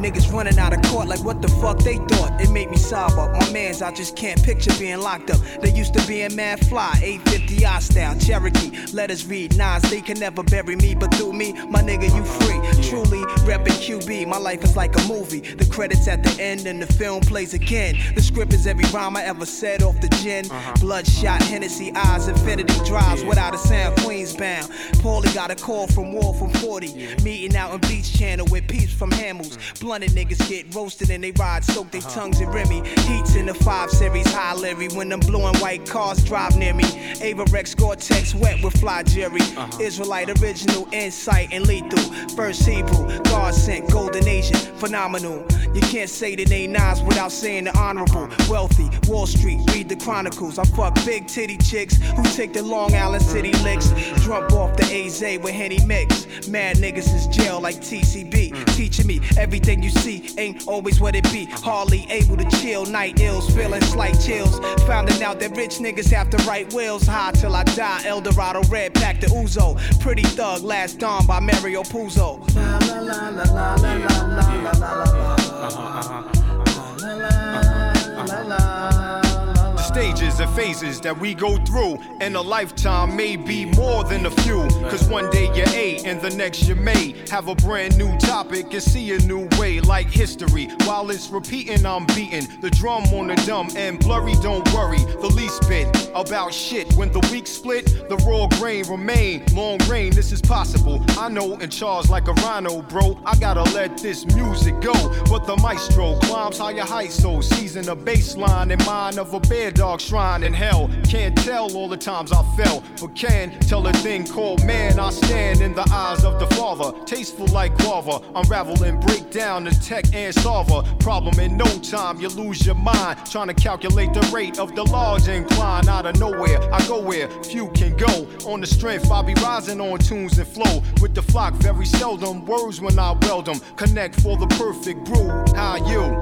Niggas running out of court like what the fuck they thought. It made me sob up. My mans, I just can't picture being locked up. They used to be in mad fly, 850 I style, Cherokee. Let us read Nas, they can never bury me, but through me, my nigga, you free. Truly, reppin' QB, my life is like a movie. The credits at the end and the film plays again. The script is every rhyme I ever said off the gin. Bloodshot, Hennessy eyes, infinity drives without a sound, Queens bound. Paulie got a call from War from 40. Meeting out in Beach Channel with peeps from Hamels. Blunted niggas get roasted and they ride, soak their tongues in Remy. Heats in the 5 Series, high Larry. When them blue and white cars drive near me. Ava Rex, Gore-Tex, wet with fly Jerry. Israelite, original, insight, and lethal. First Hebrew, God sent, golden Asian, phenomenal. You can't say the name Nas without saying the honorable. Wealthy, Wall Street, read the chronicles. I fuck big titty chicks who take the Long Island City licks. Drunk off the AZ with Henny mix. Mad niggas is jail like TCB. Teaching me everything you see ain't always what it be. Hardly able to chill, night ills, feeling slight chills. Finding out that rich niggas have to write wills. High till I die, Eldorado red pack the Uzo. Pretty Thug, Last Dawn by Mario Puzo. La la la la la la la la la la. Stages and phases that we go through in a lifetime may be more than a few. Cause one day you're A and the next you may have a brand new topic and see a new way like history. While it's repeating, I'm beating the drum on the dumb and blurry. Don't worry, the least bit about shit. When the weak split, the raw grain remain. Long rain, this is possible. I know in charge like a rhino, bro. I gotta let this music go. But the maestro climbs higher heights, so season a baseline in mind of a bear dog shrine in hell. Can't tell all the times I fell, but can tell a thing called man. I stand in the eyes of the Father, tasteful like guava. Unravel and break down the tech and solver. Problem in no time, you lose your mind trying to calculate the rate of the large incline. Out of nowhere, I go where few can go. On the strength, I be rising on tunes and flow. With the flock, very seldom words when I weld them. Connect for the perfect brew. How you?